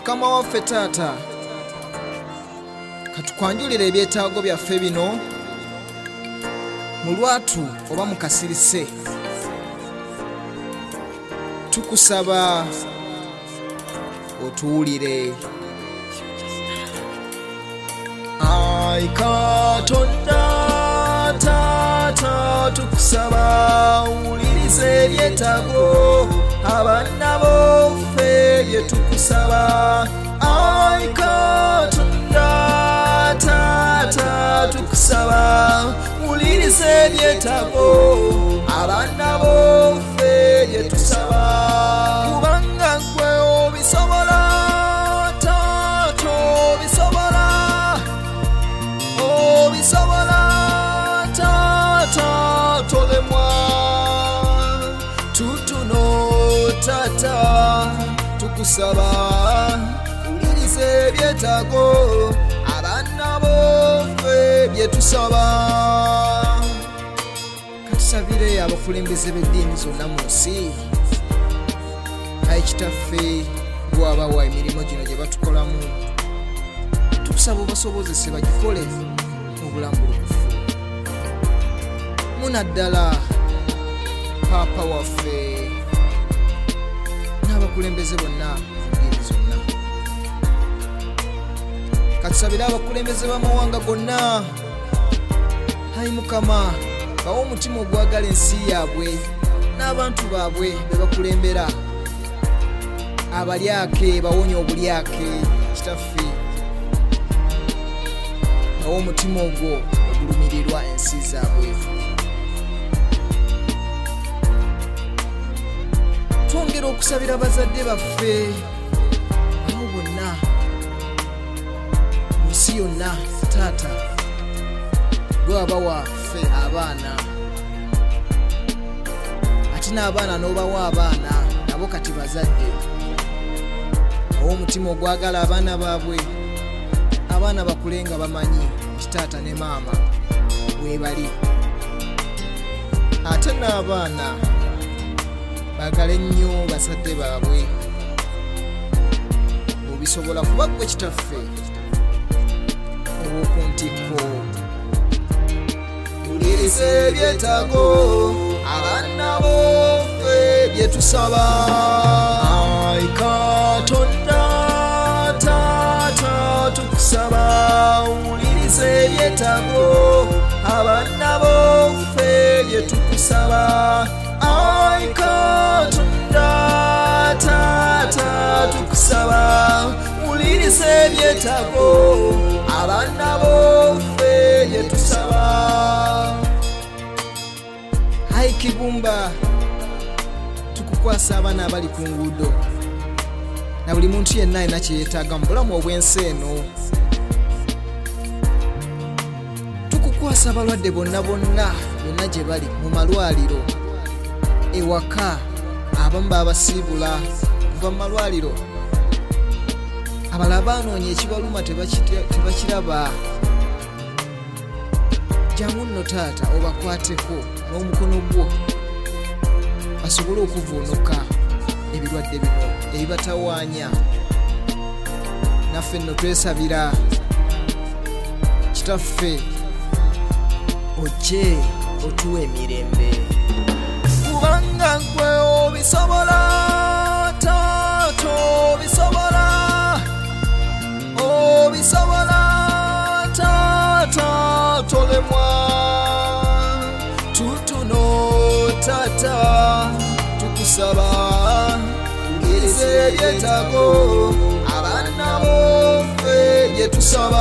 Mukama waffe taata katukwanjulira ebyetaago byaffe bino mu lwatu oba mu kasirise. Tukusaba otuwulire. Ai Katonda taata tukusaba owulirize ebyetaago abaana boffe bye tukusaba. Ai Katonda taata tukusaba owulirize ebyetaago abaana boffe bye tusaba. Kubanga gwe obisobola taata, obisobola taata, tolemwa. Tutuno taata tukusaba owulirize ebyetaago abaana boffe bye tusaba. Katusabire abakulembeze b'eddiini zonna mu nsi. Ayi Kitaffe gwabawa emirimu gino gye batukolamu, tukusaba obasobozese bagikole mu bulamu bulukufu. Munaddala Paapa waffe n'abakulembeze bonna eddiini zonna. Katusabire abakulembeze b'amawanga gonna. Ayi Mukama, bawe omutima ogwagala ensi yaabwe n'abantu baabwe be bakulembera. Abalyake bawonya obulyake. Kitaffe, bawe omutima ogwo ogulumirirwa ensi zaabwe. Twongera okusabira bazadde baffe abo bonna mu nsi yonna. Taata, gwe wabawa ffe abaana, ate n'abaana n'obawa abaana nabo kati bazadde. Omutima ogwagala abaana baabwe, abaana bakule nga bamanyi kitaata ne maama bwe bali. Ate n'abaana baagale nnyo bazadde baabwe. Obisobola kuba gwe Kitaffe ow'oku ntikko. Owulirize ebyetaago abaana boffe bye tusaba. Ai Katonda taata tukusaba owulirize ebyetaago abaana boffe bye tukusaba. Ai Katonda taata tukusaba owulirize ebyetaago abaana boffe bye tusaba. Ai Kibumba, tukukwasa abaana abali ku nguudo na buli muntu yenna alina kye yeetaaga mu bulamu obw'ensi eno. Tukukwasa abalwadde bonna bonna gye bali mu malwaliro, ewaka, abamu baabasiibula kuva mu malwaliro, abalala baanoonya ekibaluma tebakiraba. Jangu nno taata obakwateko n'omukono gwo basobole okuvuunuka ebirwadde bino ebibatawaanya. Naffe nno twesabira Kitaffe ojje otuwa emirembe. Kubanga gwe obisobola taata, obisobola taata, tolemwa. Tutuno taata tukusaba owulirize ebyetaago abaana boffe bye tusaba.